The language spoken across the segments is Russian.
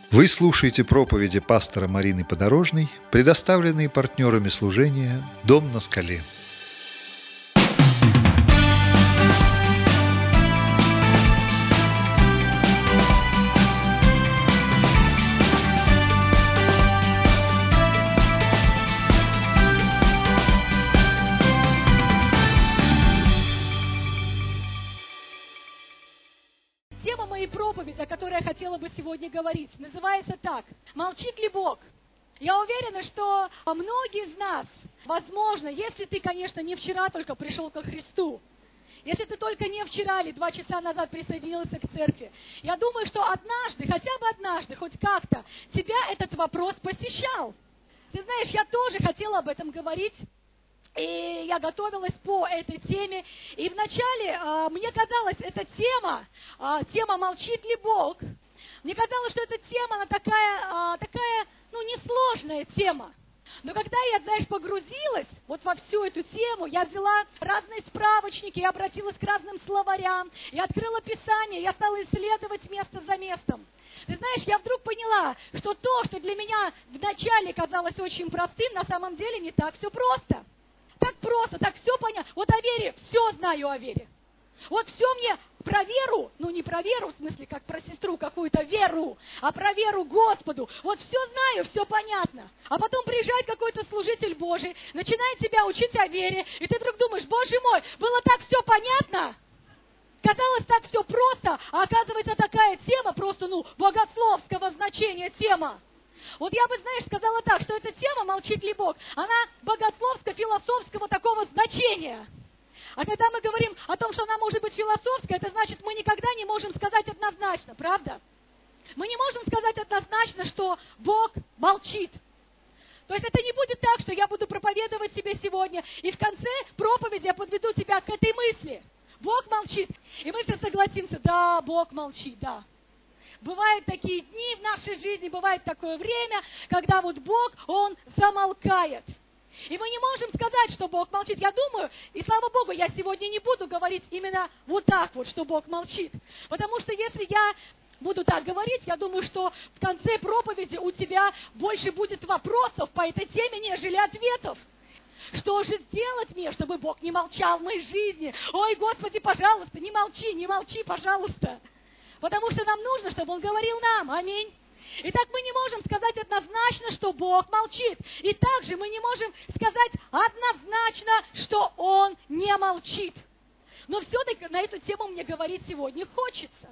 Вы слушаете проповеди пастора Марины Подорожной, предоставленные партнерами служения «Дом на скале». Тема моей проповеди, о которой я хотела бы сегодня говорить, называется так: «Молчит ли Бог?». Я уверена, что многие из нас, возможно, если ты, конечно, не вчера только пришел ко Христу, если ты только не вчера или 2 часа назад присоединился к церкви, я думаю, что однажды, хотя бы однажды, хоть как-то, тебя этот вопрос посещал. Ты знаешь, я тоже хотела об этом говорить. И я готовилась по этой теме, и вначале мне казалось, эта тема «Молчит ли Бог?», мне казалось, что эта тема, она такая, несложная тема. Но когда я, знаешь, погрузилась вот во всю эту тему, я взяла разные справочники, я обратилась к разным словарям, я открыла Писание, я стала исследовать место за местом. Ты знаешь, я вдруг поняла, что то, что для меня вначале казалось очень простым, на самом деле не так все просто. Так просто, так все понятно. Вот о вере, все знаю о вере. Вот все мне про веру, не про веру, в смысле, как про сестру какую-то веру, а про веру Господу. Вот все знаю, все понятно. А потом приезжает какой-то служитель Божий, начинает тебя учить о вере, и ты вдруг думаешь: Боже мой, было так все понятно? Казалось, так все просто, а оказывается, такая тема просто, богословского значения тема. Вот я бы, знаешь, сказала так, что эта тема «Молчит ли Бог?», она богословско-философского такого значения. А когда мы говорим о том, что она может быть философская, это значит, мы никогда не можем сказать однозначно, правда? Мы не можем сказать однозначно, что Бог молчит. То есть это не будет так, что я буду проповедовать тебе сегодня, и в конце проповеди я подведу тебя к этой мысли. Бог молчит. И мы все согласимся: да, Бог молчит, да. Бывают такие дни в нашей жизни, бывает такое время, когда вот Бог, Он замолкает. И мы не можем сказать, что Бог молчит. Я думаю, и слава Богу, я сегодня не буду говорить именно вот так вот, что Бог молчит. Потому что если я буду так говорить, я думаю, что в конце проповеди у тебя больше будет вопросов по этой теме, нежели ответов. Что же сделать мне, чтобы Бог не молчал в моей жизни? Ой, Господи, пожалуйста, не молчи, пожалуйста. Потому что нам нужно, чтобы Он говорил нам. Аминь. Итак, мы не можем сказать однозначно, что Бог молчит. И также мы не можем сказать однозначно, что Он не молчит. Но все-таки на эту тему мне говорить сегодня хочется.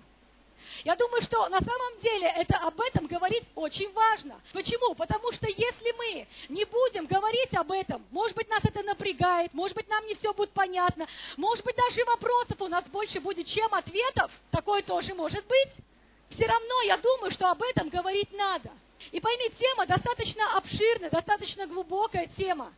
Я думаю, что на самом деле об этом говорить очень важно. Почему? Потому что если мы не будем говорить об этом, может быть, нас это напрягает, может быть, нам не все будет понятно, может быть, даже вопросов у нас больше будет, чем ответов, такое тоже может быть. Все равно я думаю, что об этом говорить надо. И пойми, тема достаточно обширная, достаточно глубокая тема.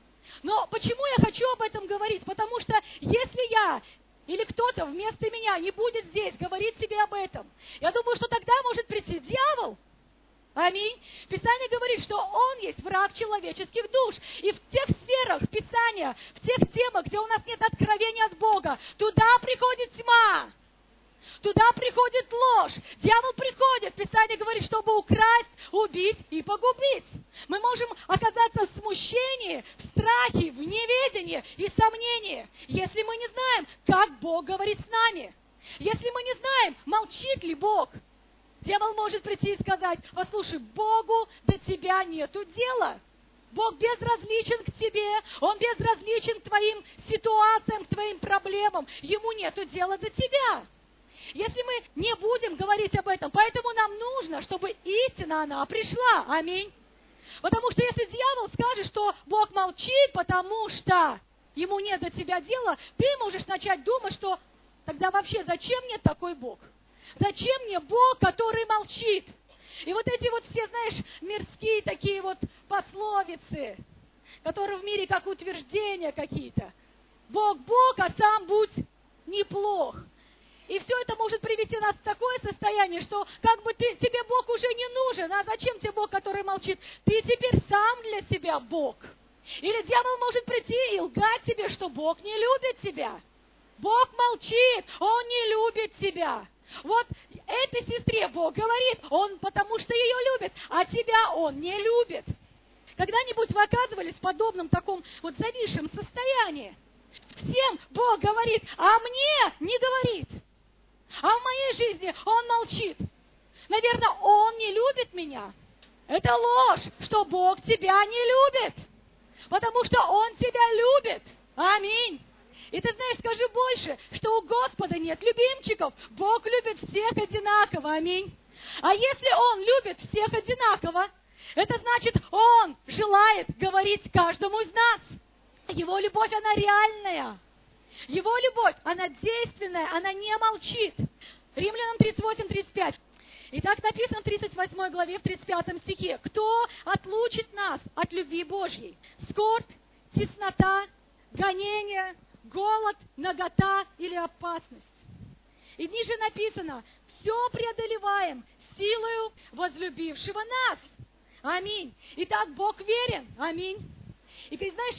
Но почему я хочу об этом говорить? Потому что если я или кто-то вместо меня не будет здесь говорить тебе об этом, я думаю, что тогда может прийти дьявол. Аминь. Писание говорит, что он есть враг человеческих душ. И в тех сферах Писания, в тех темах, где у нас нет откровения от Бога, туда приходит тьма. Туда приходит ложь. Дьявол приходит, Писание говорит, чтобы украсть, убить и погубить. Мы можем оказаться в смущении, в страхе, в неведении и сомнении, если мы не знаем, как Бог говорит с нами. Если мы не знаем, молчит ли Бог. Дьявол может прийти и сказать: послушай, Богу до тебя нету дела. Бог безразличен к тебе, Он безразличен к твоим ситуациям, к твоим проблемам. Ему нету дела до тебя. Если мы не будем говорить об этом, поэтому нам нужно, чтобы истина, она пришла. Аминь. Потому что если дьявол скажет, что Бог молчит, потому что ему нет до тебя дела, ты можешь начать думать, что тогда вообще зачем мне такой Бог? Зачем мне Бог, который молчит? И вот эти вот все, знаешь, мирские такие вот пословицы, которые в мире как утверждения какие-то. Бог, а сам будь неплох. И все это может привести нас в такое состояние, что как бы тебе Бог уже не нужен. А зачем тебе Бог, который молчит? Ты теперь сам для себя Бог. Или дьявол может прийти и лгать тебе, что Бог не любит тебя. Бог молчит, Он не любит тебя. Вот этой сестре Бог говорит, Он потому что ее любит, а тебя Он не любит. Когда-нибудь вы оказывались в подобном таком вот зависшем состоянии? Всем Бог говорит, а мне не говорит. А в моей жизни Он молчит. Наверное, Он не любит меня. Это ложь, что Бог тебя не любит. Потому что Он тебя любит. Аминь. И ты знаешь, скажи больше, что у Господа нет любимчиков. Бог любит всех одинаково. Аминь. А если Он любит всех одинаково, это значит, Он желает говорить каждому из нас. Его любовь, она реальная. Его любовь, она действенная, она не молчит. Римлянам 38-35. Итак, написано в 38 главе, в 35 стихе. Кто отлучит нас от любви Божьей? Скорбь, теснота, гонение, голод, нагота или опасность? И ниже написано, все преодолеваем силою возлюбившего нас. Аминь. Итак, Бог верен. Аминь. И ты знаешь,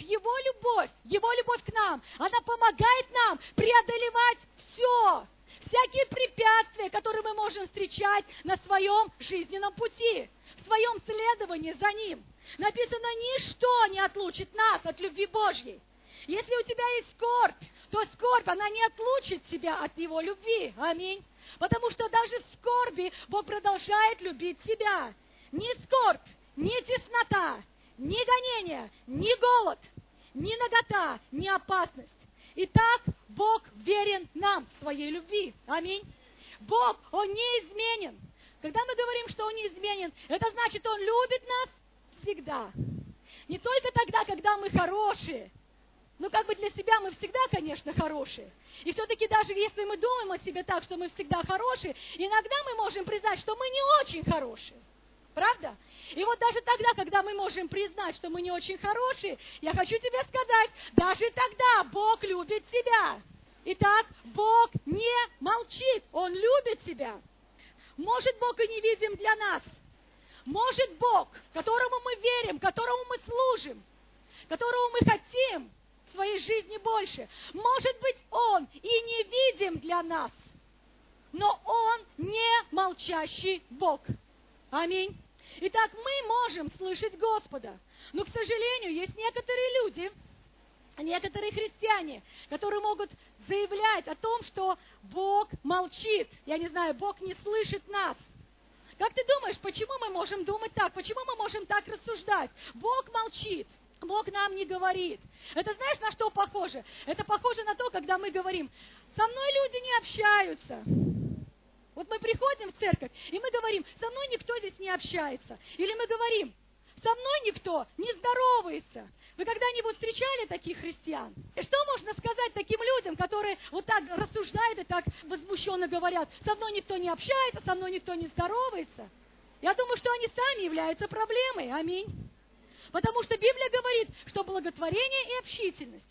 Его любовь к нам, она помогает нам преодолевать все. Всякие препятствия, которые мы можем встречать на своем жизненном пути, в своем следовании за Ним. Написано, ничто не отлучит нас от любви Божьей. Если у тебя есть скорбь, то скорбь, она не отлучит тебя от Его любви. Аминь. Потому что даже в скорби Бог продолжает любить тебя. Ни скорбь, ни теснота, ни гонение, ни голод, ни нагота, ни опасность. Итак, Бог верен нам в своей любви. Аминь. Бог, Он неизменен. Когда мы говорим, что Он неизменен, это значит, Он любит нас всегда. Не только тогда, когда мы хорошие. Ну, как бы для себя мы всегда, конечно, хорошие. И все-таки даже если мы думаем о себе так, что мы всегда хорошие, иногда мы можем признать, что мы не очень хорошие. Правда? И вот даже тогда, когда мы можем признать, что мы не очень хорошие, я хочу тебе сказать, даже тогда Бог любит тебя. Итак, Бог не молчит, Он любит тебя. Может, Бог и не видим для нас. Может, Бог, которому мы верим, которому мы служим, которого мы хотим в своей жизни больше, может быть, Он и не видим для нас, но Он не молчащий Бог. Аминь. Итак, мы можем слышать Господа, но, к сожалению, есть некоторые люди, некоторые христиане, которые могут заявлять о том, что Бог молчит. Я не знаю, Бог не слышит нас. Как ты думаешь, почему мы можем думать так? Почему мы можем так рассуждать? Бог молчит, Бог нам не говорит. Это знаешь, на что похоже? Это похоже на то, когда мы говорим, со мной люди не общаются. Вот мы приходим в церковь, и мы говорим, со мной никто здесь не общается. Или мы говорим, со мной никто не здоровается. Вы когда-нибудь встречали таких христиан? И что можно сказать таким людям, которые вот так рассуждают и так возмущенно говорят, со мной никто не общается, со мной никто не здоровается? Я думаю, что они сами являются проблемой. Аминь. Потому что Библия говорит, что благотворение и общительность,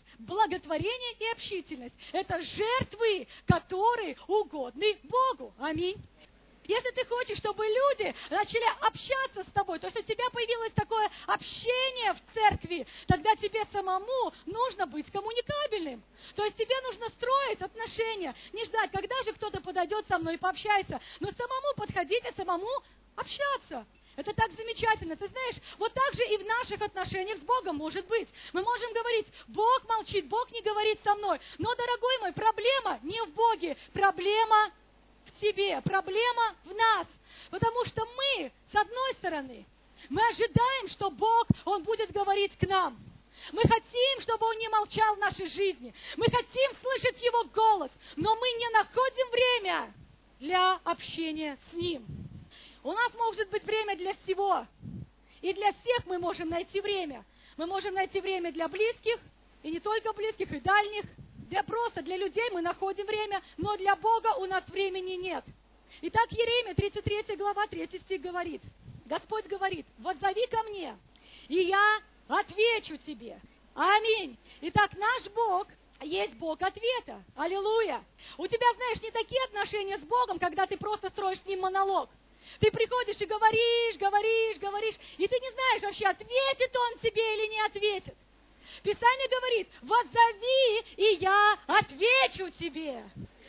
это жертвы, которые угодны Богу. Аминь. Если ты хочешь, чтобы люди начали общаться с тобой, то есть у тебя появилось такое общение в церкви, тогда тебе самому нужно быть коммуникабельным. То есть тебе нужно строить отношения, не ждать, когда же кто-то подойдет со мной и пообщается, но самому подходить и самому общаться. Это так замечательно. Ты знаешь, вот так же и в наших отношениях с Богом может быть. Мы можем говорить, Бог молчит, Бог не говорит со мной. Но, дорогой мой, проблема не в Боге, проблема в тебе, проблема в нас. Потому что мы, с одной стороны, мы ожидаем, что Бог, Он будет говорить к нам. Мы хотим, чтобы Он не молчал в нашей жизни. Мы хотим слышать Его голос, но мы не находим время для общения с Ним. У нас может быть время для всего. И для всех мы можем найти время. Мы можем найти время для близких, и не только близких, и дальних. Для людей мы находим время, но для Бога у нас времени нет. Итак, Иеремия, 33 глава, 3 стих говорит. Господь говорит, воззови ко мне, и я отвечу тебе. Аминь. Итак, наш Бог есть Бог ответа. Аллилуйя. У тебя, знаешь, не такие отношения с Богом, когда ты просто строишь с Ним монолог. Ты приходишь и говоришь, и ты не знаешь вообще, ответит Он тебе или не ответит. Писание говорит, воззови, и я отвечу тебе.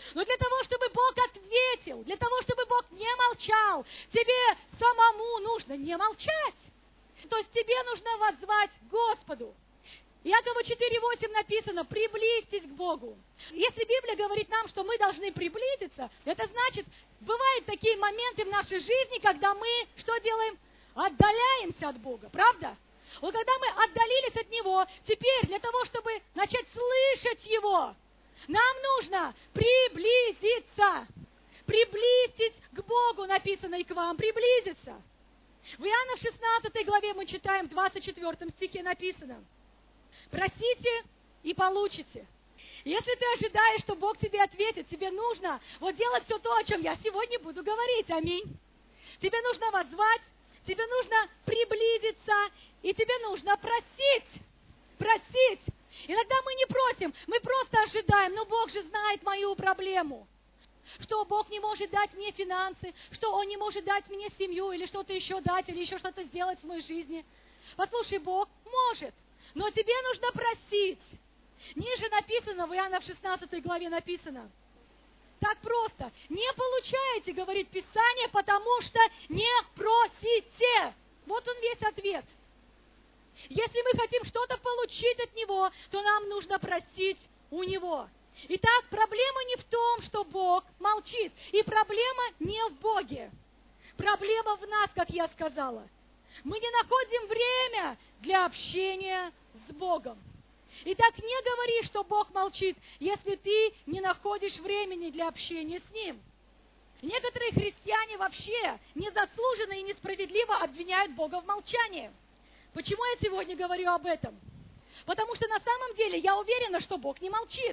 Но для того, чтобы Бог ответил, для того, чтобы Бог не молчал, тебе самому нужно не молчать. То есть тебе нужно воззвать к Господу. Иакова 4:8 написано: приблизьтесь к Богу. Если Библия говорит нам, что мы должны приблизиться, это значит, бывают такие моменты в нашей жизни, когда мы что делаем? Отдаляемся от Бога, правда? Вот когда мы отдалились от Него, теперь для того, чтобы начать слышать Его, нам нужно приблизиться. Приблизьтесь к Богу, написано, и к вам приблизиться. В Иоанна 16 главе мы читаем, в 24 стихе написано: просите и получите. Если ты ожидаешь, что Бог тебе ответит, тебе нужно вот делать все то, о чем я сегодня буду говорить. Аминь. Тебе нужно воззвать, тебе нужно приблизиться, и тебе нужно просить. Просить. Иногда мы не просим, мы просто ожидаем, но Бог же знает мою проблему. Что Бог не может дать мне финансы, что Он не может дать мне семью, или что-то еще дать, или еще что-то сделать в моей жизни. Послушай, Бог может, но тебе нужно просить. Ниже написано, в Иоанна в 16 главе написано: так просто. Не получаете, говорит Писание, потому что не просите. Вот он весь ответ. Если мы хотим что-то получить от Него, то нам нужно просить у Него. Итак, проблема не в том, что Бог молчит. И проблема не в Боге. Проблема в нас, как я сказала. Мы не находим время для общения с Богом. Итак, не говори, что Бог молчит, если ты не находишь времени для общения с Ним. Некоторые христиане вообще незаслуженно и несправедливо обвиняют Бога в молчании. Почему я сегодня говорю об этом? Потому что на самом деле я уверена, что Бог не молчит.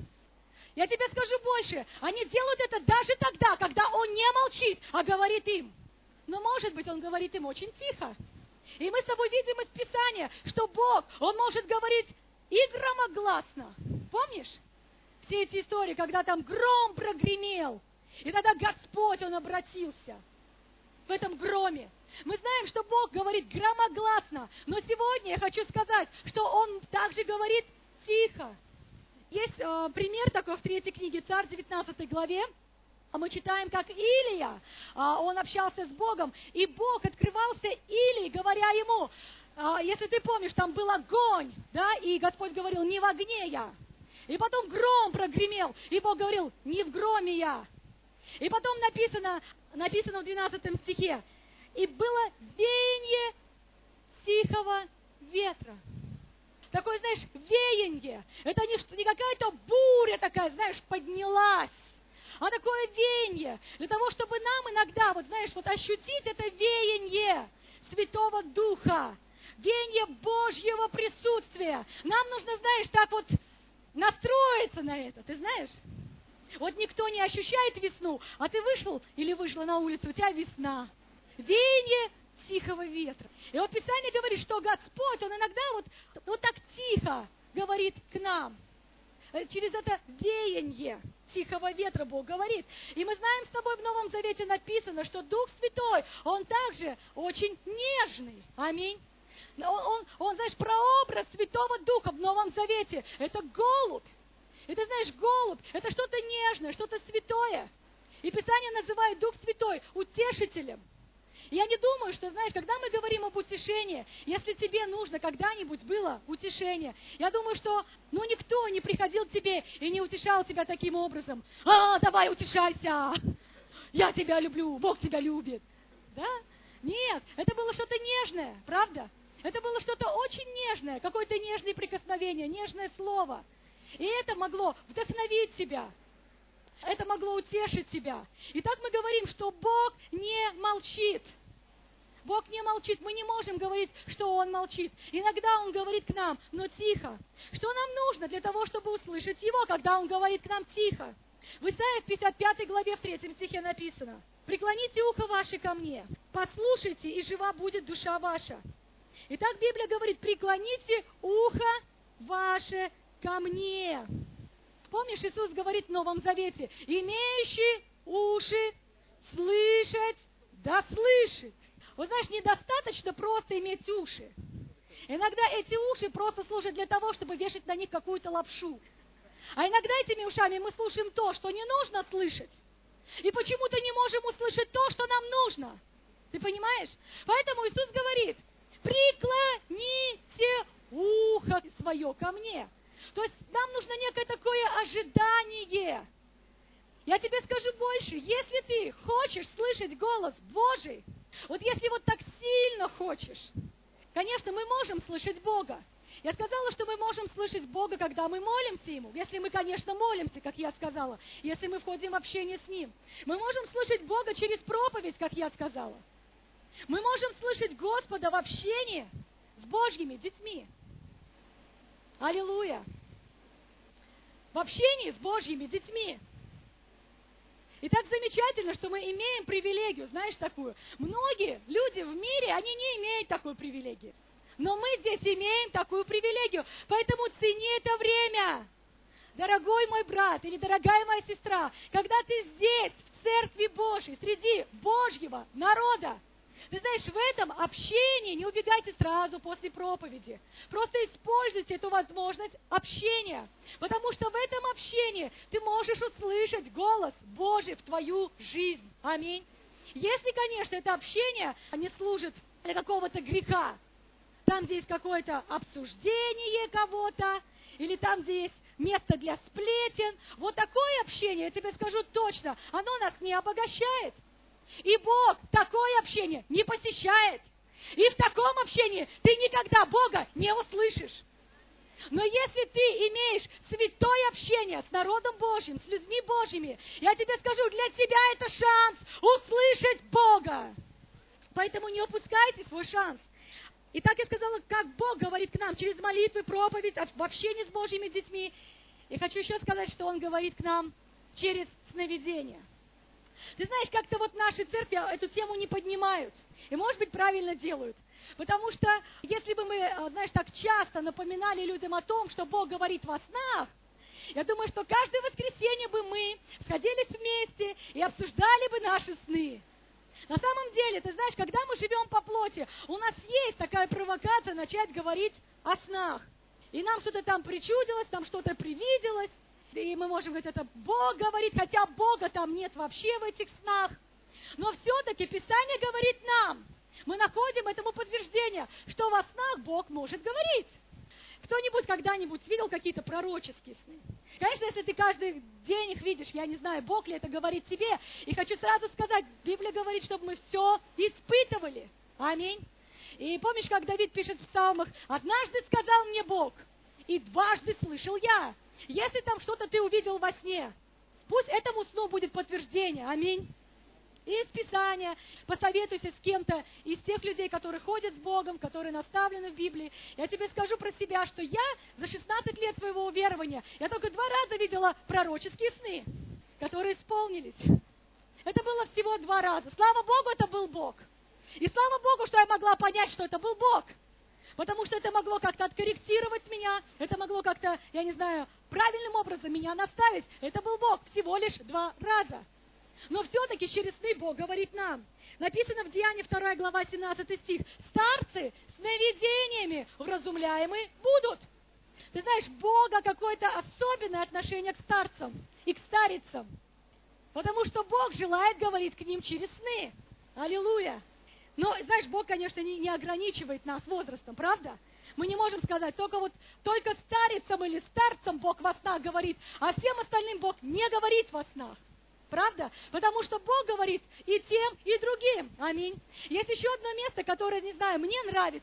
Я тебе скажу больше. Они делают это даже тогда, когда Он не молчит, а говорит им. Но, может быть, Он говорит им очень тихо. И мы с тобой видим из Писания, что Бог, Он может говорить и громогласно. Помнишь все эти истории, когда там гром прогремел, и тогда Господь, Он обратился в этом громе. Мы знаем, что Бог говорит громогласно, но сегодня я хочу сказать, что Он также говорит тихо. Есть пример такой в 3 книге Царь, 19 главе. Мы читаем, как Илия, он общался с Богом, и Бог открывался Илии, говоря ему, если ты помнишь, там был огонь, да, и Господь говорил: не в огне я. И потом гром прогремел, и Бог говорил: не в громе я. И потом написано в 12 стихе: и было веяние тихого ветра. Такое, знаешь, веяние. Это не какая-то буря такая, знаешь, поднялась, а такое веяние. Для того, чтобы нам иногда, вот знаешь, вот ощутить это веяние Святого Духа, веяние Божьего присутствия. Нам нужно, знаешь, так вот настроиться на это, ты знаешь? Вот никто не ощущает весну, а ты вышел или вышла на улицу, у тебя весна. Веяние тихого ветра. И вот Писание говорит, что Господь, Он иногда вот так тихо говорит к нам. Через это веяние тихого ветра Бог говорит. И мы знаем с тобой, в Новом Завете написано, что Дух Святой, Он также очень нежный. Аминь. Он, знаешь, прообраз Святого Духа в Новом Завете. Это голубь. И ты знаешь, голубь, это что-то нежное, что-то святое. И Писание называет Дух Святой утешителем. Я не думаю, что, знаешь, когда мы говорим об утешении, если тебе нужно когда-нибудь было утешение, я думаю, что, никто не приходил к тебе и не утешал тебя таким образом. Давай утешайся, я тебя люблю, Бог тебя любит. Да? Нет, это было что-то нежное, правда? Это было что-то очень нежное, какое-то нежное прикосновение, нежное слово. И это могло вдохновить тебя. Это могло утешить тебя. И так мы говорим, что Бог не молчит. Бог не молчит. Мы не можем говорить, что Он молчит. Иногда Он говорит к нам, но тихо. Что нам нужно для того, чтобы услышать Его, когда Он говорит к нам тихо? В Исаии в 55 главе в 3 стихе написано: «Преклоните ухо ваше ко мне, послушайте, и жива будет душа ваша». Итак, Библия говорит: преклоните ухо ваше ко мне. Помнишь, Иисус говорит в Новом Завете: имеющий уши слышать, да слышит. Вот знаешь, недостаточно просто иметь уши. Иногда эти уши просто служат для того, чтобы вешать на них какую-то лапшу. А иногда этими ушами мы слушаем то, что не нужно слышать. И почему-то не можем услышать то, что нам нужно. Ты понимаешь? Поэтому Иисус говорит, преклоните ухо свое ко мне. То есть нам нужно некое такое ожидание. Я тебе скажу больше, если ты хочешь слышать голос Божий, вот если вот так сильно хочешь, конечно, мы можем слышать Бога. Я сказала, что мы можем слышать Бога, когда мы молимся Ему. Если мы, конечно, молимся, как я сказала, если мы входим в общение с Ним. Мы можем слышать Бога через проповедь, как я сказала. Мы можем слышать Господа в общении с Божьими детьми. Аллилуйя! В общении с Божьими детьми. И так замечательно, что мы имеем привилегию, знаешь, такую. Многие люди в мире, они не имеют такой привилегии. Но мы здесь имеем такую привилегию. Поэтому цени это время. Дорогой мой брат или дорогая моя сестра, когда ты здесь, в Церкви Божьей, среди Божьего народа, ты знаешь, в этом общении не убегайте сразу после проповеди. Просто используйте эту возможность общения. Потому что в этом общении ты можешь услышать голос Божий в твою жизнь. Аминь. Если, конечно, это общение не служит для какого-то греха, там, где есть какое-то обсуждение кого-то, или там, где есть место для сплетен, вот такое общение, я тебе скажу точно, оно нас не обогащает. И Бог такое общение не посещает. И в таком общении ты никогда Бога не услышишь. Но если ты имеешь святое общение с народом Божьим, с людьми Божьими, я тебе скажу, для тебя это шанс услышать Бога. Поэтому не упускайте свой шанс. И так я сказала, как Бог говорит к нам через молитвы, проповедь, в общении с Божьими детьми. И хочу еще сказать, что Он говорит к нам через сновидения. Ты знаешь, как-то вот наши церкви эту тему не поднимают. И, может быть, правильно делают. Потому что, если бы мы, знаешь, так часто напоминали людям о том, что Бог говорит во снах, я думаю, что каждое воскресенье бы мы сходились вместе и обсуждали бы наши сны. На самом деле, ты знаешь, когда мы живем по плоти, у нас есть такая провокация начать говорить о снах. И нам что-то там причудилось, там что-то привиделось. И мы можем говорить, это Бог говорит, хотя Бога там нет вообще в этих снах. Но все-таки Писание говорит нам, мы находим этому подтверждение, что во снах Бог может говорить. Кто-нибудь когда-нибудь видел какие-то пророческие сны? Конечно, если ты каждый день их видишь, я не знаю, Бог ли это говорит тебе. И хочу сразу сказать, Библия говорит, чтобы мы все испытывали. Аминь. И помнишь, как Давид пишет в Псалмах, «Однажды сказал мне Бог, и дважды слышал я». Если там что-то ты увидел во сне, пусть этому сну будет подтверждение. Аминь. И из Писания посоветуйся с кем-то из тех людей, которые ходят с Богом, которые наставлены в Библии. Я тебе скажу про себя, что я за 16 лет своего уверования, я только 2 раза видела пророческие сны, которые исполнились. Это было всего 2 раза. Слава Богу, это был Бог. И слава Богу, что я могла понять, что это был Бог. Потому что это могло как-то откорректировать меня, это могло как-то, я не знаю, правильным образом меня наставить. Это был Бог всего лишь 2 раза. Но все-таки через сны Бог говорит нам. Написано в Деянии 2 глава 17 стих. «Старцы сновидениями вразумляемы будут». Ты знаешь, Бога какое-то особенное отношение к старцам и к старицам. Потому что Бог желает говорить к ним через сны. Аллилуйя. Но, знаешь, Бог, конечно, не ограничивает нас возрастом, правда? Мы не можем сказать, только старицам или старцам Бог во снах говорит, а всем остальным Бог не говорит во снах. Правда? Потому что Бог говорит и тем, и другим. Аминь. Есть еще одно место, которое, не знаю, мне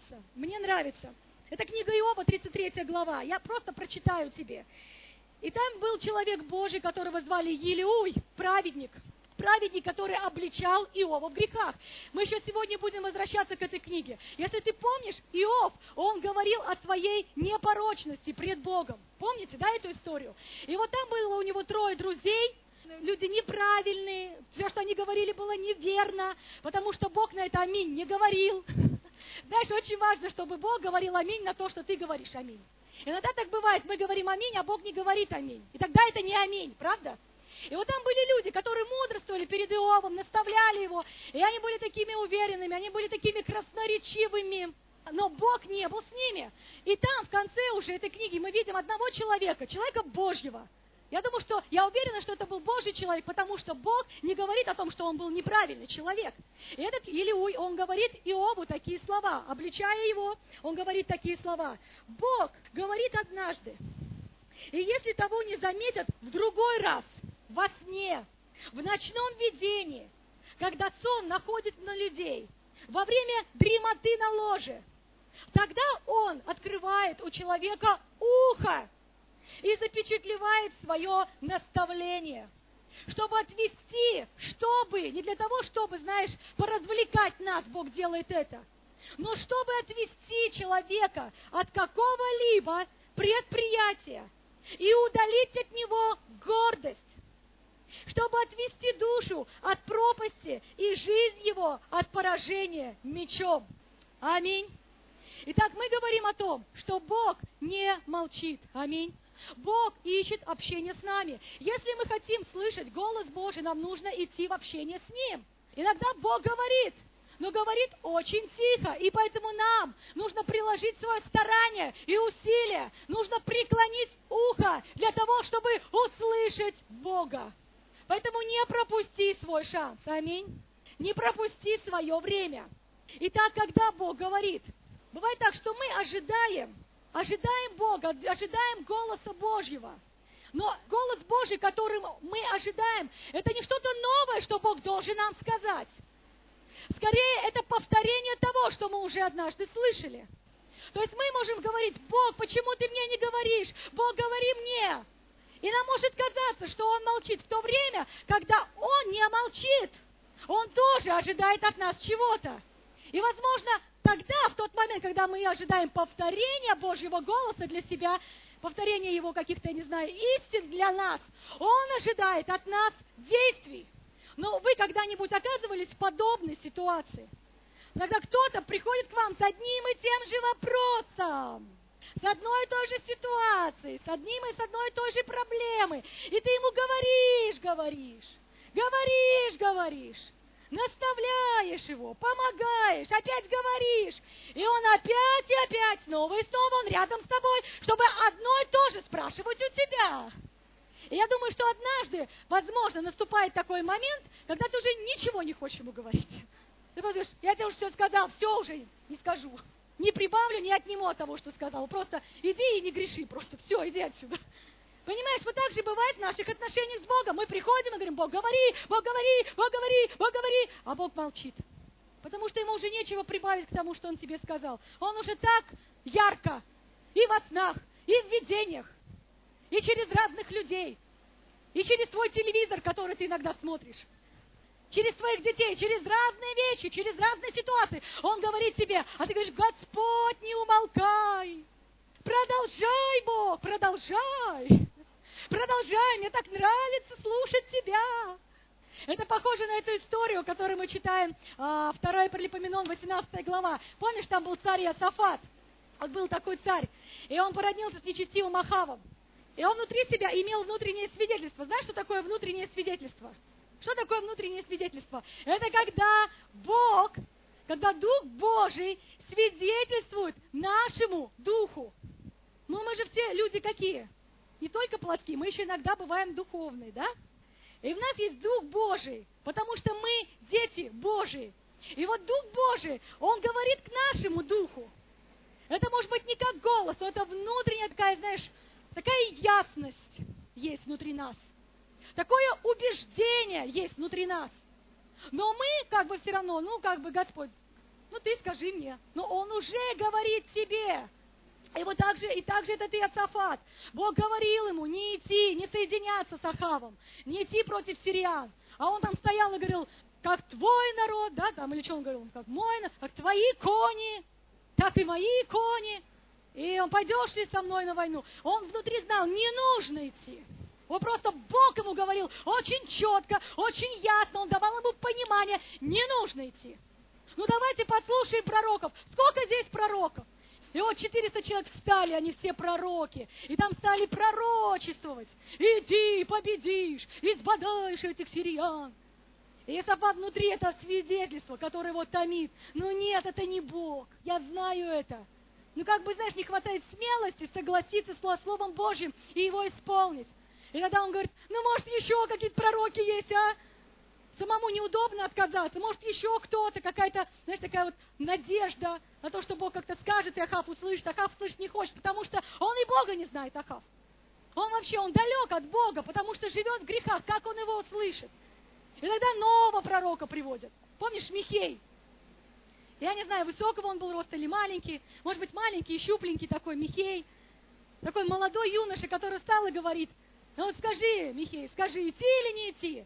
нравится. Это книга Иова, 33 глава. Я просто прочитаю тебе. И там был человек Божий, которого звали Елеуй, праведник, который обличал Иова в грехах. Мы еще сегодня будем возвращаться к этой книге. Если ты помнишь, Иов, он говорил о своей непорочности пред Богом. Помните, да, эту историю? И вот там было у него 3 друзей, люди неправильные, все, что они говорили, было неверно, потому что Бог на это аминь не говорил. Знаешь, очень важно, чтобы Бог говорил аминь на то, что ты говоришь аминь. Иногда так бывает, мы говорим аминь, а Бог не говорит аминь. И тогда это не аминь, правда? И вот там были люди, которые мудрствовали перед Иовом, наставляли его, и они были такими уверенными, они были такими красноречивыми. но Бог не был с ними. И там в конце уже этой книги мы видим одного человека Божьего. Я уверена, что это был Божий человек, потому что Бог не говорит о том, что он был неправильный человек. И этот Илиуй, он говорит Иову такие слова, обличая его, он говорит такие слова. Бог говорит однажды, и если того не заметят в другой раз, во сне, в ночном видении, когда сон находит на людей, во время дремоты на ложе, тогда он открывает у человека ухо и запечатлевает свое наставление, чтобы отвести, не для того, чтобы, поразвлекать нас, Бог делает это, но чтобы отвести человека от какого-либо предприятия и удалить от него гордость, чтобы отвести душу от пропасти и жизнь его от поражения мечом. Аминь. Итак, мы говорим о том, что Бог не молчит. Аминь. Бог ищет общение с нами. Если мы хотим слышать голос Божий, нам нужно идти в общение с Ним. Иногда Бог говорит, но говорит очень тихо, и поэтому нам нужно приложить свое старание и усилие, нужно преклонить ухо для того, чтобы услышать Бога. Поэтому не пропусти свой шанс, аминь. Не пропусти свое время. Итак, когда Бог говорит, бывает так, что мы ожидаем Бога, ожидаем голоса Божьего. Но голос Божий, которым мы ожидаем, это не что-то новое, что Бог должен нам сказать. Скорее, это повторение того, что мы уже однажды слышали. То есть мы можем говорить: Бог, почему ты мне не говоришь? Бог, говори мне. И нам может казаться, что Он молчит в то время, когда Он не молчит. Он тоже ожидает от нас чего-то. И, возможно, тогда, в тот момент, когда мы ожидаем повторения Божьего голоса для себя, повторения Его каких-то, истин для нас, Он ожидает от нас действий. Но вы когда-нибудь оказывались в подобной ситуации? Когда кто-то приходит к вам с одним и тем же вопросом, с одной и той же ситуацией, с одной и той же проблемой, и ты ему говоришь, наставляешь его, помогаешь, опять говоришь, и он опять и опять, снова и снова он рядом с тобой, чтобы одно и то же спрашивать у тебя. И я думаю, что однажды, возможно, наступает такой момент, когда ты уже ничего не хочешь ему говорить. Ты говоришь: я тебе уже все сказал, все уже не скажу. Не прибавлю, не отниму от того, что сказал. Просто иди и не греши, просто все, иди отсюда. Понимаешь, вот так же бывает в наших отношениях с Богом. Мы приходим и говорим: Бог, говори, Бог, говори, Бог, говори, Бог, говори. А Бог молчит. Потому что ему уже нечего прибавить к тому, что он тебе сказал. Он уже так ярко и во снах, и в видениях, и через разных людей, и через твой телевизор, который ты иногда смотришь, через твоих детей, через разные вещи, через разные ситуации. Он говорит тебе, а ты говоришь: Господь, не умолкай. Продолжай, Бог, продолжай. Продолжай, мне так нравится слушать тебя. Это похоже на эту историю, которую мы читаем, 2 Паралипоменон, 18 глава. Помнишь, там был царь Иосафат? Вот был такой царь. И он породнился с нечестивым Ахавом. И он внутри себя имел внутреннее свидетельство. Знаешь, что такое внутреннее свидетельство? Что такое внутреннее свидетельство? Это когда Дух Божий свидетельствует нашему духу. Ну, мы же все люди какие? Не только плотские, мы еще иногда бываем духовные, да? И в нас есть Дух Божий, потому что мы дети Божии. И вот Дух Божий, Он говорит к нашему духу. Это может быть не как голос, но это внутренняя такая ясность есть внутри нас. Такое убеждение есть внутри нас. Но мы все равно, Господь, ты скажи мне. Но Он уже говорит тебе. И вот так же этот Иосафат. Бог говорил ему не идти, не соединяться с Ахавом, не идти против сириян. А он там стоял и говорил: как твой народ, да, там, или что он говорил, как мой народ, как твои кони, так и мои кони. И он: пойдешь ли со мной на войну? Он внутри знал, не нужно идти. Он просто, Бог ему говорил очень четко, очень ясно, он давал ему понимание, не нужно идти. Давайте послушаем пророков. Сколько здесь пророков? И вот 400 человек встали, они все пророки, и там стали пророчествовать. Иди, победишь, избадаешь этих сириян. И Иосафат внутри это свидетельство, которое его томит. Но нет, это не Бог. Я знаю это. Ну, как бы, знаешь, не хватает смелости согласиться с Словом Божьим и его исполнить. И тогда он говорит, ну, может, еще какие-то пророки есть, а? Самому неудобно отказаться. Может, еще кто-то, какая-то, знаешь, такая вот надежда на то, что Бог как-то скажет, и Ахав услышит. Ахав слышать не хочет, потому что он и Бога не знает, Ахав. Он далек от Бога, потому что живет в грехах. Как он его услышит? И тогда нового пророка приводят. Помнишь, Михей? Я не знаю, высокого он был роста или маленький. Может быть, маленький, щупленький такой Михей. Такой молодой юноша, который встал и говорит, ну вот скажи, Михей, скажи, идти или не идти?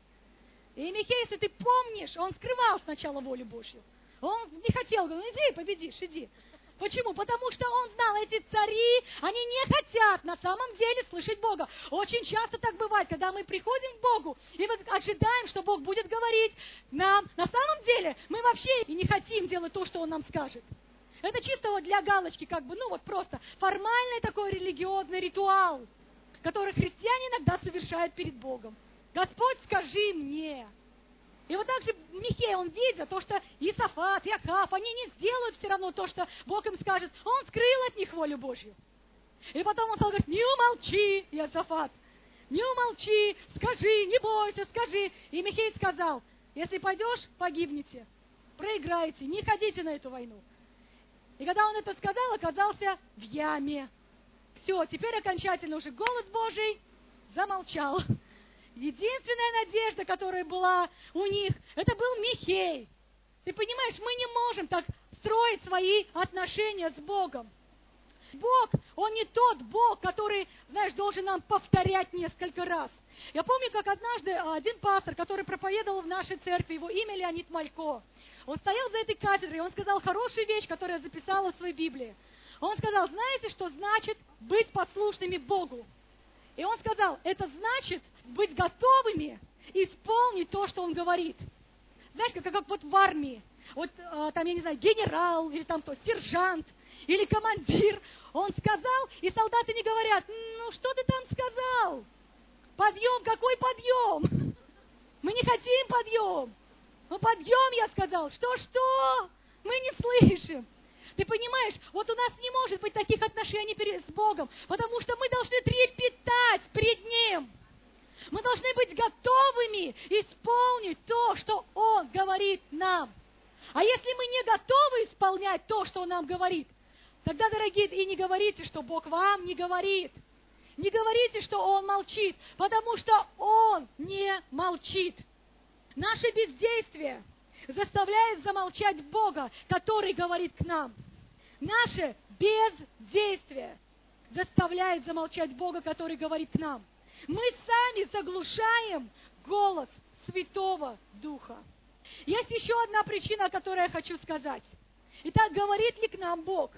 И Михей, если ты помнишь, он скрывал сначала волю Божью. Он не хотел, говорил, иди, победишь, иди. Почему? Потому что он знал, эти цари, они не хотят на самом деле слышать Бога. Очень часто так бывает, когда мы приходим к Богу и вот ожидаем, что Бог будет говорить нам. На самом деле мы вообще и не хотим делать то, что Он нам скажет. Это чисто вот для галочки, как бы, ну вот просто формальный такой религиозный ритуал, который христиане иногда совершают перед Богом. Господь, скажи мне. И вот так же Михей, он видит то, что Иосафат и Ахав, они не сделают все равно то, что Бог им скажет. Он скрыл от них волю Божью. И потом он стал говорить, не умолчи, Иосафат, не умолчи, скажи, не бойся, скажи. И Михей сказал, если пойдешь, погибнете, проиграете, не ходите на эту войну. И когда он это сказал, оказался в яме. Все, теперь окончательно уже голос Божий замолчал. Единственная надежда, которая была у них, это был Михей. Ты понимаешь, мы не можем так строить свои отношения с Богом. Бог, Он не тот Бог, который, знаешь, должен нам повторять несколько раз. Я помню, как однажды один пастор, который проповедовал в нашей церкви, его имя Леонид Малько, он стоял за этой кафедрой, он сказал хорошую вещь, которую я записала в своей Библии. Он сказал, знаете, что значит быть послушными Богу? И он сказал, это значит быть готовыми исполнить то, что он говорит. Знаешь, как вот в армии. Вот там, я не знаю, генерал, или там кто, сержант, или командир. Он сказал, и солдаты не говорят, ну что ты там сказал? Подъем, какой подъем? Мы не хотим подъем. Ну подъем, я сказал. Что? Мы не слышим. Ты понимаешь, вот у нас не может быть таких отношений с Богом, потому что мы должны трепетать пред Ним. Мы должны быть готовыми исполнить то, что Он говорит нам. А если мы не готовы исполнять то, что Он нам говорит, тогда, дорогие, и не говорите, что Бог вам не говорит. Не говорите, что Он молчит, потому что Он не молчит. Наше бездействие заставляет замолчать Бога, который говорит к нам. Наше бездействие заставляет замолчать Бога, который говорит к нам. Мы сами заглушаем голос Святого Духа. Есть еще одна причина, о которой я хочу сказать. Итак, говорит ли к нам Бог?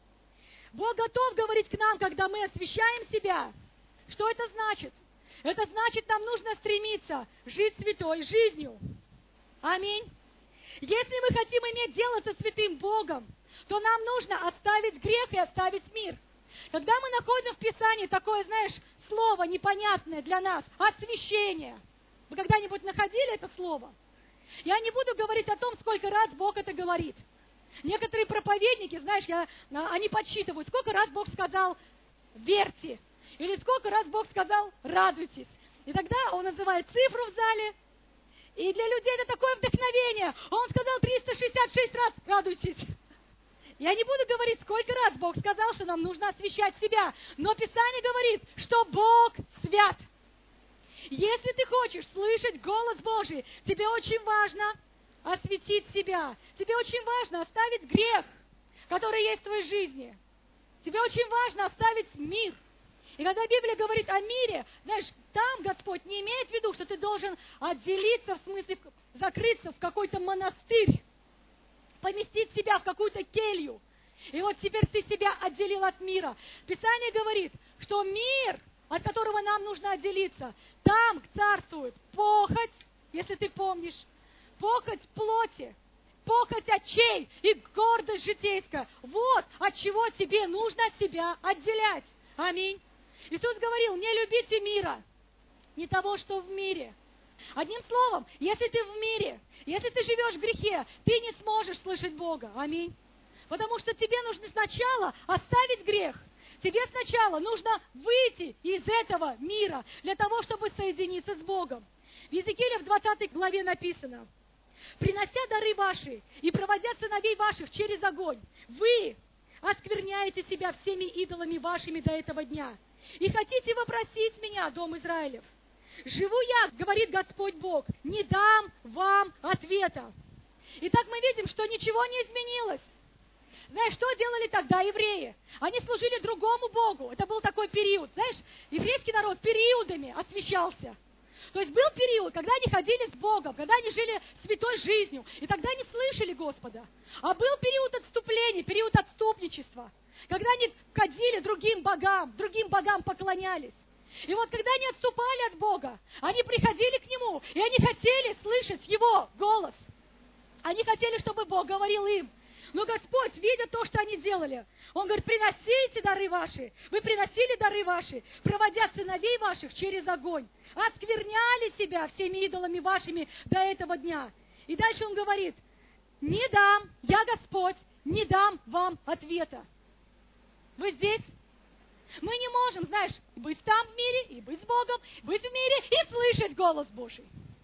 Бог готов говорить к нам, когда мы освящаем себя. Что это значит? Это значит, нам нужно стремиться жить святой жизнью. Аминь. Если мы хотим иметь дело со святым Богом, то нам нужно оставить грех и оставить мир. Когда мы находим в Писании такое, знаешь, слово непонятное для нас, освящение. Вы когда-нибудь находили это слово? Я не буду говорить о том, сколько раз Бог это говорит. Некоторые проповедники, знаешь, они подсчитывают, сколько раз Бог сказал «верьте», или сколько раз Бог сказал «радуйтесь». И тогда он называет цифру в зале, и для людей это такое вдохновение. Он сказал 366 раз «радуйтесь». Я не буду говорить, сколько раз Бог сказал, что нам нужно освящать себя, но Писание говорит, что Бог свят. Если ты хочешь слышать голос Божий, тебе очень важно осветить себя. Тебе очень важно оставить грех, который есть в твоей жизни. Тебе очень важно оставить мир. И когда Библия говорит о мире, знаешь, там Господь не имеет в виду, что ты должен отделиться, в смысле закрыться в какой-то монастырь, поместить себя в какую-то келью. И вот теперь ты себя отделил от мира. Писание говорит, что мир, от которого нам нужно отделиться, там царствует похоть, если ты помнишь, похоть плоти, похоть очей и гордость житейская. Вот от чего тебе нужно себя отделять. Аминь. Иисус говорил, не любите мира, не того, что в мире. Одним словом, если ты в мире, если ты живешь в грехе, ты не сможешь слышать Бога. Аминь. Потому что тебе нужно сначала оставить грех. Тебе сначала нужно выйти из этого мира для того, чтобы соединиться с Богом. В Иезекииля в 20 главе написано: «Принося дары ваши и проводя сыновей ваших через огонь, вы оскверняете себя всеми идолами вашими до этого дня. И хотите вопросить меня, дом Израилев? Живу я, говорит Господь Бог, не дам вам ответа». Итак, мы видим, что ничего не изменилось. Знаешь, что делали тогда евреи? Они служили другому Богу. Это был такой период. Знаешь, еврейский народ периодами освящался. То есть был период, когда они ходили с Богом, когда они жили святой жизнью, и тогда они слышали Господа. А был период отступления, период отступничества, когда они ходили другим богам поклонялись. И вот когда они отступали от Бога, они приходили к Нему, и они хотели слышать Его голос. Они хотели, чтобы Бог говорил им. Но Господь, видя то, что они делали, Он говорит: приносите дары ваши. Вы приносили дары ваши, проводя сыновей ваших через огонь. Оскверняли себя всеми идолами вашими до этого дня. И дальше Он говорит: не дам, я Господь, не дам вам ответа. Вы здесь? Мы не можем, знаешь, быть там в мире, и быть с Богом, быть в мире и слышать голос Божий.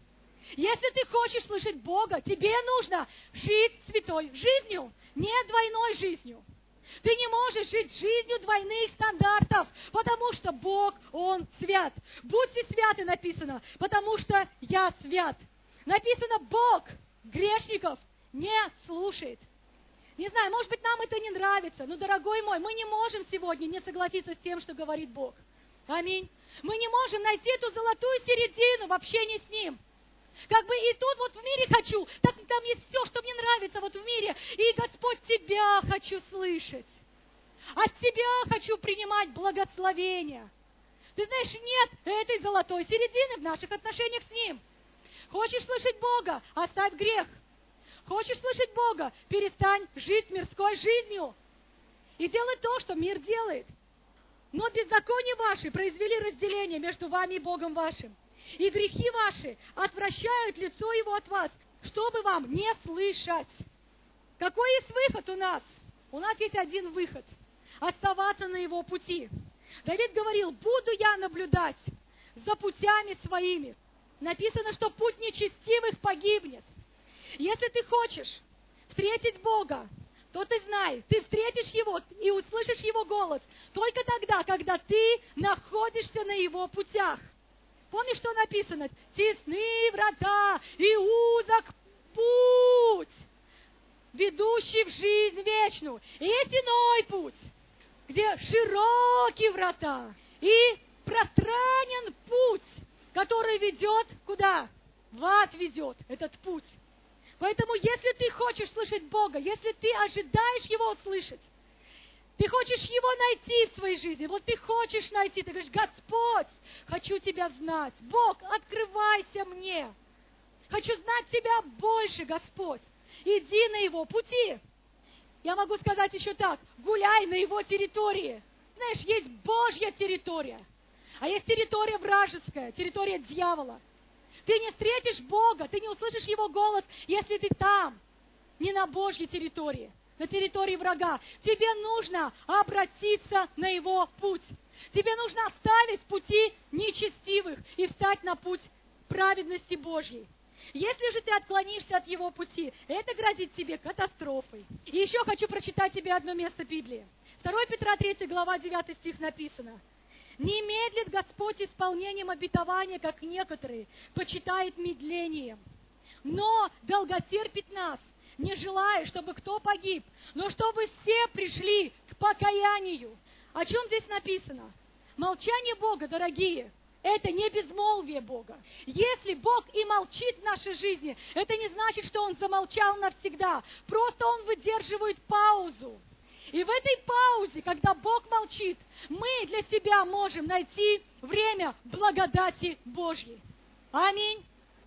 Если ты хочешь слышать Бога, тебе нужно жить святой жизнью, не двойной жизнью. Ты не можешь жить жизнью двойных стандартов, потому что Бог, Он свят. Будьте святы, написано, потому что я свят. Написано, Бог грешников не слушает. Не знаю, может быть, нам это не нравится, но, дорогой мой, мы не можем сегодня не согласиться с тем, что говорит Бог. Аминь. Мы не можем найти эту золотую середину в общении с Ним. Как бы и тут вот в мире хочу, так там есть все, что мне нравится вот в мире. И, Господь, Тебя хочу слышать. От Тебя хочу принимать благословения. Ты знаешь, нет этой золотой середины в наших отношениях с Ним. Хочешь слышать Бога? Оставь грех. Хочешь слышать Бога? Перестань жить мирской жизнью. И делай то, что мир делает. Но беззакония ваши произвели разделение между вами и Богом вашим. И грехи ваши отвращают лицо Его от вас, чтобы вам не слышать. Какой есть выход у нас? У нас есть один выход. Оставаться на Его пути. Давид говорил: буду я наблюдать за путями своими. Написано, что путь нечестивых погибнет. Если ты хочешь встретить Бога, то ты знай, ты встретишь Его и услышишь Его голос только тогда, когда ты находишься на Его путях. Помнишь, что написано? Тесны врата и узок путь, ведущий в жизнь вечную. И есть иной путь, где широкие врата и пространен путь, который ведет куда? В ад ведет этот путь. Поэтому, если ты хочешь слышать Бога, если ты ожидаешь Его услышать, ты хочешь Его найти в своей жизни, вот ты хочешь найти, ты говоришь: Господь, хочу Тебя знать. Бог, открывайся мне. Хочу знать Тебя больше, Господь. Иди на Его пути. Я могу сказать еще так: гуляй на Его территории. Знаешь, есть Божья территория, а есть территория вражеская, территория дьявола. Ты не встретишь Бога, ты не услышишь Его голос, если ты там, не на Божьей территории, на территории врага. Тебе нужно обратиться на Его путь. Тебе нужно оставить пути нечестивых и встать на путь праведности Божьей. Если же ты отклонишься от Его пути, это грозит тебе катастрофой. И еще хочу прочитать тебе одно место Библии. 2 Петра 3 глава 9 стих написано: «Не медлит Господь исполнением обетования, как некоторые почитают медлением, но долготерпит нас, не желая, чтобы кто погиб, но чтобы все пришли к покаянию». О чем здесь написано? Молчание Бога, дорогие, это не безмолвие Бога. Если Бог и молчит в нашей жизни, это не значит, что Он замолчал навсегда. Просто Он выдерживает паузу. И в этой паузе, когда Бог молчит, мы для себя можем найти время благодати Божьей. Аминь.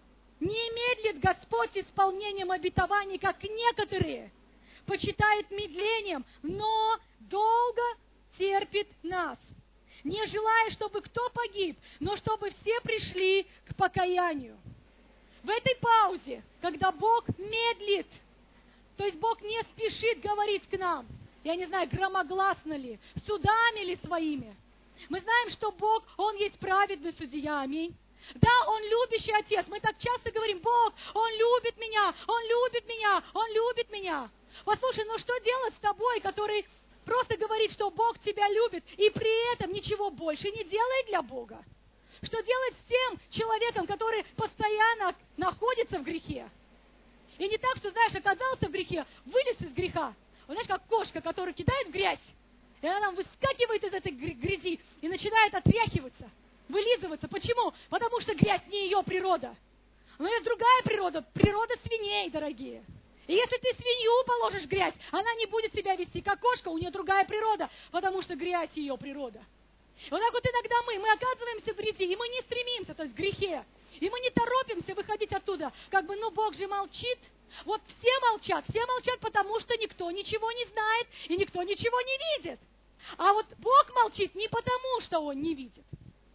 Не медлит Господь исполнением обетований, как некоторые почитают медлением, но долго терпит нас, не желая, чтобы кто погиб, но чтобы все пришли к покаянию. в этой паузе, когда Бог медлит, то есть Бог не спешит говорить к нам, я не знаю, громогласно ли, судами ли своими, мы знаем, что Бог, Он есть праведный судья, аминь. Да, Он любящий Отец. Мы так часто говорим: Бог, Он любит меня, Он любит меня, Он любит меня. Послушай, ну что делать с тобой, который просто говорит, что Бог тебя любит, и при этом ничего больше не делает для Бога? Что делать с тем человеком, который постоянно находится в грехе? И не так, что, знаешь, оказался в грехе, вылез из греха. Вот знаешь, как кошка, которую кидает в грязь, и она выскакивает из этой грязи и начинает отряхиваться, вылизываться. Почему? Потому что грязь не ее природа. Но есть другая природа, природа свиней, дорогие. И если ты свинью положишь в грязь, она не будет себя вести как кошка, у нее другая природа, потому что грязь ее природа. Вот так вот иногда мы оказываемся в грязи, и мы не стремимся, то есть в грехе. И мы не торопимся выходить оттуда, как бы, ну Бог же молчит. Вот все молчат, потому что никто ничего не знает, и никто ничего не видит. А вот Бог молчит не потому, что Он не видит.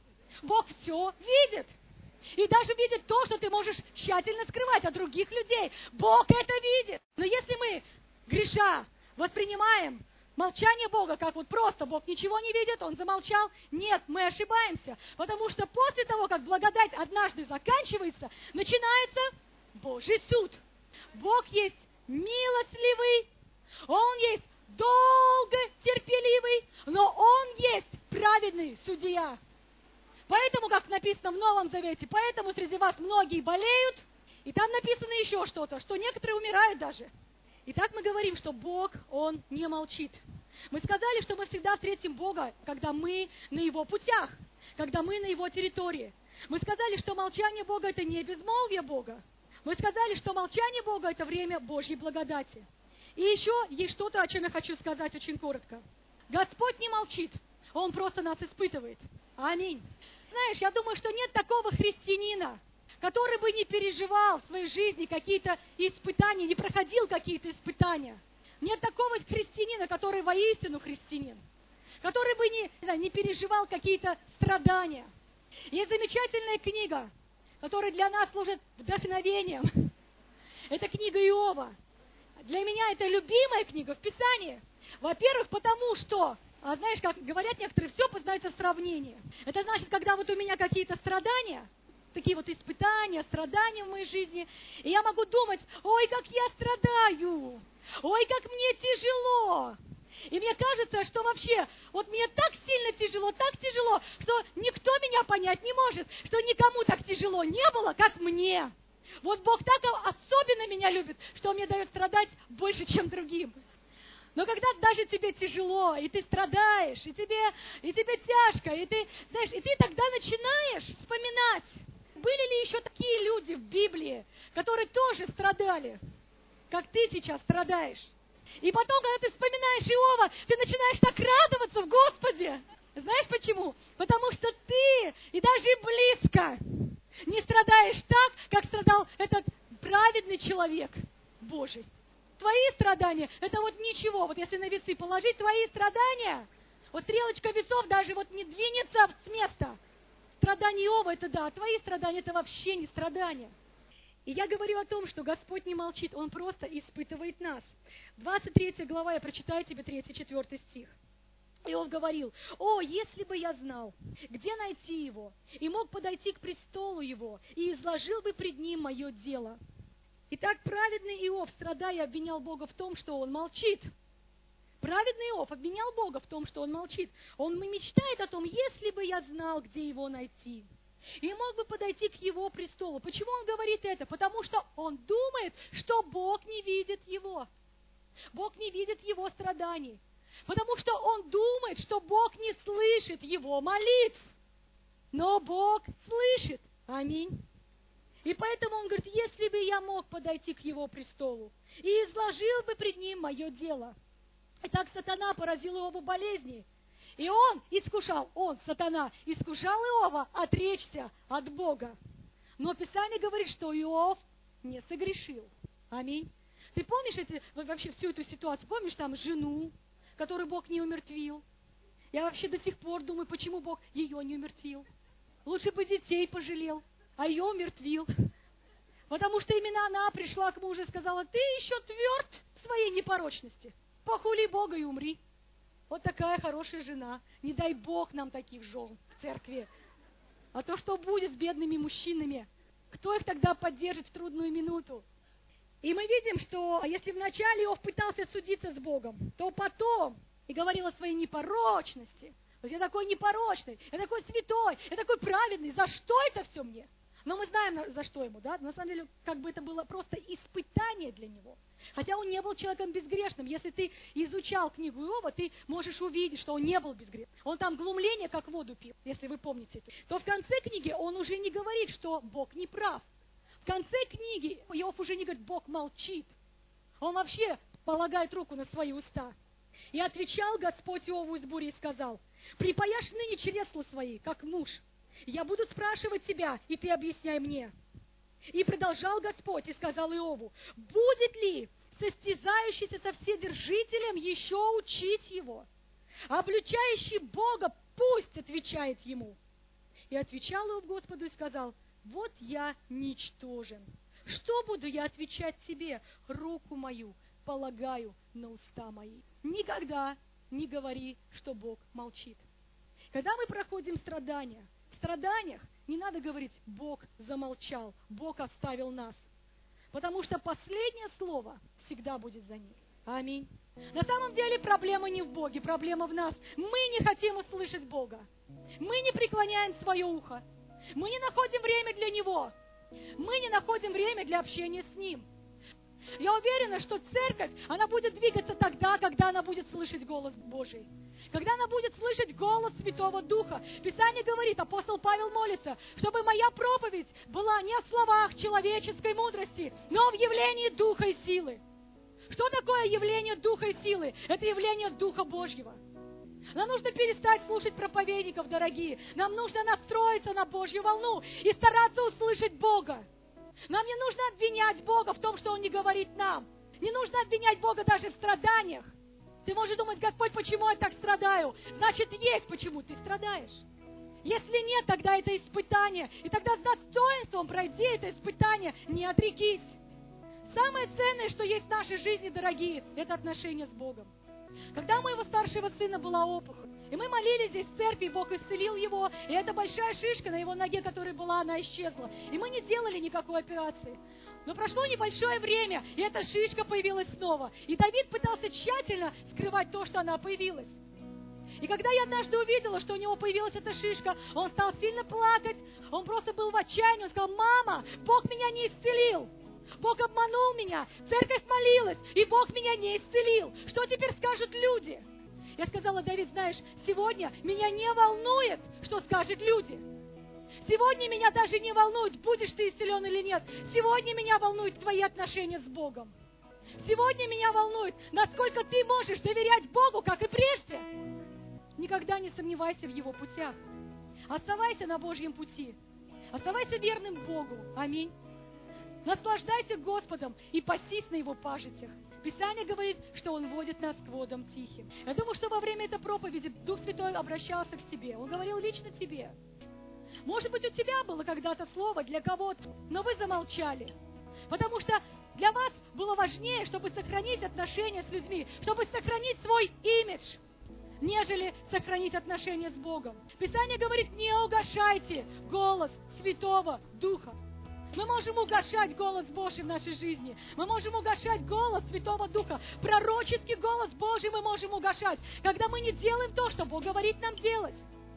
Бог все видит. И даже видит то, что ты можешь тщательно скрывать от других людей. Бог это видит. Но если мы, греша, воспринимаем молчание Бога, как вот просто Бог ничего не видит, Он замолчал, нет, мы ошибаемся. Потому что после того, как благодать однажды заканчивается, начинается Божий суд. Бог есть милостливый, Он есть долго терпеливый, но Он есть праведный судья. Поэтому, как написано в Новом Завете, поэтому среди вас многие болеют, и там написано еще что-то, что некоторые умирают даже. И так мы говорим, что Бог, Он не молчит. Мы сказали, что мы всегда встретим Бога, когда мы на Его путях, когда мы на Его территории. Мы сказали, что молчание Бога – это не безмолвие Бога. Мы сказали, что молчание Бога – это время Божьей благодати. И еще есть что-то, о чем я хочу сказать очень коротко. Господь не молчит, Он просто нас испытывает. Аминь. Знаешь, я думаю, что нет такого христианина, который бы не переживал в своей жизни какие-то испытания, не проходил какие-то испытания. Нет такого христианина, который воистину христианин, который бы не переживал какие-то страдания. Есть замечательная книга, которая для нас служит вдохновением. Это книга Иова. Для меня это любимая книга в Писании. Во-первых, потому что, знаешь, как говорят некоторые, все познается в сравнении. Это значит, когда вот у меня какие-то страдания, такие вот испытания, страдания в моей жизни, и я могу думать: ой, как я страдаю, ой, как мне тяжело. И мне кажется, что вообще, вот мне так сильно тяжело, что никто меня понять не может, что никому так тяжело не было, как мне. Вот Бог так особенно меня любит, что Он мне дает страдать больше, чем другим. Но когда даже тебе тяжело, и ты страдаешь, и тебе тяжко, и ты, знаешь, и ты тогда начинаешь вспоминать, были ли еще такие люди в Библии, которые тоже страдали, как ты сейчас страдаешь. И потом, когда ты вспоминаешь Иова, ты начинаешь так радоваться в Господе. Знаешь почему? Потому что ты и даже близко не страдаешь так, как страдал этот праведный человек Божий. Твои страдания, это вот ничего. Вот если на весы положить твои страдания, вот стрелочка весов даже вот не двинется с места. Страдания Иова, это да, а твои страдания, это вообще не страдания. И я говорю о том, что Господь не молчит, Он просто испытывает нас. 23 глава, я прочитаю тебе 3-4 стих. И он говорил: «О, если бы я знал, где найти его, и мог подойти к престолу его, и изложил бы пред ним мое дело». Итак, праведный Иов, страдая, обвинял Бога в том, что он молчит. Праведный Иов обвинял Бога в том, что он молчит. Он мечтает о том: если бы я знал, где его найти, и мог бы подойти к его престолу. Почему он говорит это? Потому что он думает, что Бог не видит его. Бог не видит его страданий. Потому что он думает, что Бог не слышит его молитв. Но Бог слышит. Аминь. И поэтому он говорит: если бы я мог подойти к его престолу и изложил бы пред ним мое дело. Итак, сатана поразил Иова болезни. И сатана, искушал Иова отречься от Бога. Но Писание говорит, что Иов не согрешил. Аминь. Ты помнишь вообще всю эту ситуацию? Помнишь там жену, которую Бог не умертвил? Я вообще до сих пор думаю, почему Бог ее не умертвил. Лучше бы детей пожалел, а ее умертвил. Потому что именно она пришла к мужу и сказала: ты еще тверд в своей непорочности. Похули Бога и умри. Вот такая хорошая жена. Не дай Бог нам таких жен в церкви. А то что будет с бедными мужчинами? Кто их тогда поддержит в трудную минуту? И мы видим, что если вначале Иов пытался судиться с Богом, то потом и говорил о своей непорочности. Вот я такой непорочный, я такой святой, я такой праведный. За что это все мне? Но мы знаем, за что ему, да? На самом деле, как бы это было просто испытание для него. Хотя он не был человеком безгрешным. Если ты изучал книгу Иова, ты можешь увидеть, что он не был безгрешным. Он там глумление как воду пил, если вы помните это. То в конце книги он уже не говорит, что Бог не прав. В конце книги Иов уже не говорит: Бог молчит. Он вообще полагает руку на свои уста. И отвечал Господь Иову из бури и сказал: припаяшь ныне чресла свои, как муж. Я буду спрашивать тебя, и ты объясняй мне. И продолжал Господь и сказал Иову: будет ли состязающийся со вседержителем еще учить его? Обличающий Бога пусть отвечает ему. И отвечал Иов Господу и сказал: вот я ничтожен. Что буду я отвечать тебе? Руку мою полагаю на уста мои. Никогда не говори, что Бог молчит. Когда мы проходим страдания, в страданиях не надо говорить: Бог замолчал, Бог оставил нас. Потому что последнее слово всегда будет за ним. Аминь. На самом деле проблема не в Боге, проблема в нас. Мы не хотим услышать Бога. Мы не преклоняем свое ухо. Мы не находим время для Него. Мы не находим время для общения с Ним. Я уверена, что церковь, она будет двигаться тогда, когда она будет слышать голос Божий. Когда она будет слышать голос Святого Духа. Писание говорит, апостол Павел молится, чтобы моя проповедь была не в словах человеческой мудрости, но в явлении Духа и силы. Что такое явление Духа и силы? Это явление Духа Божьего. Нам нужно перестать слушать проповедников, дорогие. Нам нужно настроиться на Божью волну и стараться услышать Бога. Нам не нужно обвинять Бога в том, что Он не говорит нам. Не нужно обвинять Бога даже в страданиях. Ты можешь думать: Господь, почему я так страдаю? Значит, есть почему ты страдаешь. Если нет, тогда это испытание. И тогда с достоинством пройди это испытание, не отрекись. Самое ценное, что есть в нашей жизни, дорогие, это отношения с Богом. Когда у моего старшего сына была опухоль, и мы молились здесь в церкви, Бог исцелил его, и эта большая шишка на его ноге, которая была, она исчезла. И мы не делали никакой операции. Но прошло небольшое время, и эта шишка появилась снова. И Давид пытался тщательно скрывать то, что она появилась. И когда я однажды увидела, что у него появилась эта шишка, он стал сильно плакать, он просто был в отчаянии, он сказал: мама, Бог меня не исцелил. Бог обманул меня, церковь молилась, и Бог меня не исцелил. Что теперь скажут люди? Я сказала: Давид, знаешь, сегодня меня не волнует, что скажут люди. Сегодня меня даже не волнует, будешь ты исцелен или нет. Сегодня меня волнуют твои отношения с Богом. Сегодня меня волнует, насколько ты можешь доверять Богу, как и прежде. Никогда не сомневайся в Его путях. Оставайся на Божьем пути. Оставайся верным Богу. Аминь. Наслаждайся Господом и пасись на Его пажитях. Писание говорит, что Он водит нас к водам тихим. Я думаю, что во время этой проповеди Дух Святой обращался к тебе. Он говорил лично тебе. Может быть, у тебя было когда-то слово для кого-то, но вы замолчали. Потому что для вас было важнее, чтобы сохранить отношения с людьми, чтобы сохранить свой имидж, нежели сохранить отношения с Богом. Писание говорит: не угашайте голос Святого Духа. Мы можем угашать голос Божий в нашей жизни. Мы можем угашать голос Святого Духа. Пророческий голос Божий мы можем угашать, когда мы не делаем то, что Бог говорит нам делать.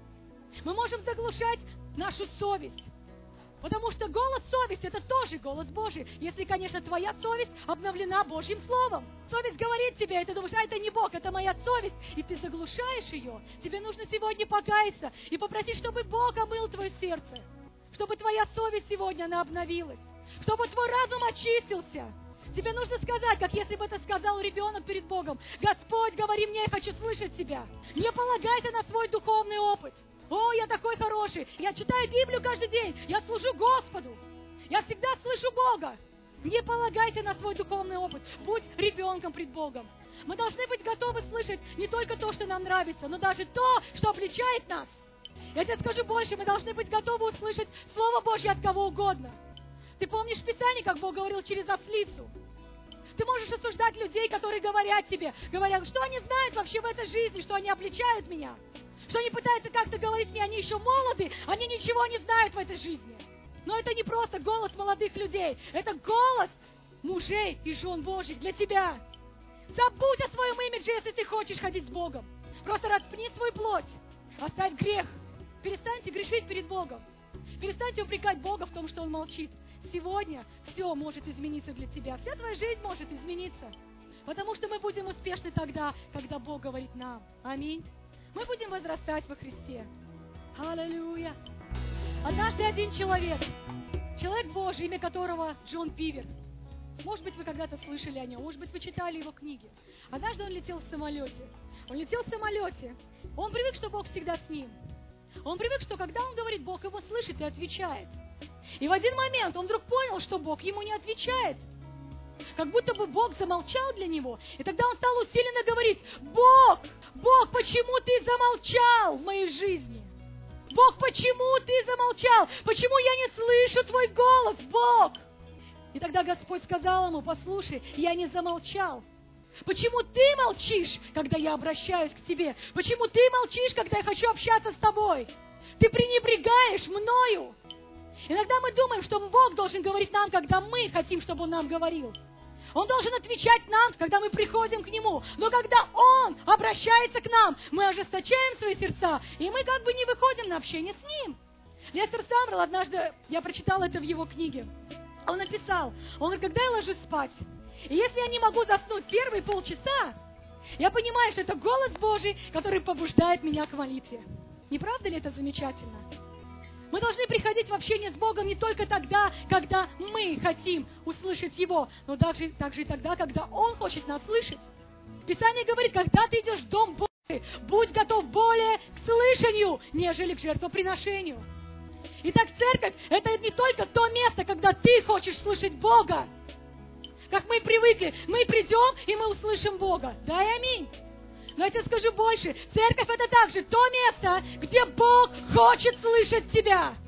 Мы можем заглушать нашу совесть. Потому что голос совести — это тоже голос Божий, если, конечно, твоя совесть обновлена Божьим Словом. Совесть говорит тебе, и ты думаешь: это не Бог, это моя совесть, и ты заглушаешь ее. Тебе нужно сегодня покаяться и попросить, чтобы Бог омыл твое сердце, чтобы твоя совесть сегодня, она обновилась, чтобы твой разум очистился. Тебе нужно сказать, как если бы это сказал ребенок перед Богом: Господь, говори мне, я хочу слышать Тебя. Не полагайся на свой духовный опыт. О, я такой хороший, я читаю Библию каждый день, я служу Господу, я всегда слышу Бога. Не полагайся на свой духовный опыт, будь ребенком пред Богом. Мы должны быть готовы слышать не только то, что нам нравится, но даже то, что обличает нас. Я тебе скажу больше, мы должны быть готовы услышать Слово Божье от кого угодно. Ты помнишь в Писании, как Бог говорил через ослицу? Ты можешь осуждать людей, которые говорят тебе, говорят, что они знают вообще в этой жизни, что они обличают меня, что они пытаются как-то говорить мне, они еще молоды, они ничего не знают в этой жизни. Но это не просто голос молодых людей, это голос мужей и жен Божьих для тебя. Забудь о своем имидже, если ты хочешь ходить с Богом. Просто распни свою плоть, оставь грех. Перестаньте грешить перед Богом. Перестаньте упрекать Бога в том, что Он молчит. Сегодня все может измениться для тебя. Вся твоя жизнь может измениться. Потому что мы будем успешны тогда, когда Бог говорит нам. Аминь. Мы будем возрастать во Христе. Аллилуйя. Однажды один человек Божий, имя которого Джон Пивер. Может быть, вы когда-то слышали о нем, может быть, вы читали его книги. Однажды он летел в самолете. Он привык, что Бог всегда с ним. Он привык, что когда он говорит, Бог его слышит и отвечает. И в один момент он вдруг понял, что Бог ему не отвечает. Как будто бы Бог замолчал для него. И тогда он стал усиленно говорить: Бог, почему ты замолчал в моей жизни? Бог, почему ты замолчал? Почему я не слышу твой голос, Бог? И тогда Господь сказал ему: послушай, я не замолчал. Почему ты молчишь, когда я обращаюсь к тебе? Почему ты молчишь, когда я хочу общаться с тобой? Ты пренебрегаешь мною. Иногда мы думаем, что Бог должен говорить нам, когда мы хотим, чтобы Он нам говорил. Он должен отвечать нам, когда мы приходим к Нему. Но когда Он обращается к нам, мы ожесточаем свои сердца, и мы как бы не выходим на общение с Ним. Лестер Самрелл, однажды, я прочитала это в его книге, он написал, он говорит, когда я ложусь спать, и если я не могу заснуть первые полчаса, я понимаю, что это голос Божий, который побуждает меня к молитве. Не правда ли это замечательно? Мы должны приходить в общение с Богом не только тогда, когда мы хотим услышать Его, но также и тогда, когда Он хочет нас слышать. Писание говорит, когда ты идешь в Дом Божий, будь готов более к слышанию, нежели к жертвоприношению. Итак, церковь – это не только то место, когда ты хочешь слышать Бога. Как мы привыкли, мы придем и мы услышим Бога. Да и аминь. Но я тебе скажу больше. Церковь – это также то место, где Бог хочет слышать тебя.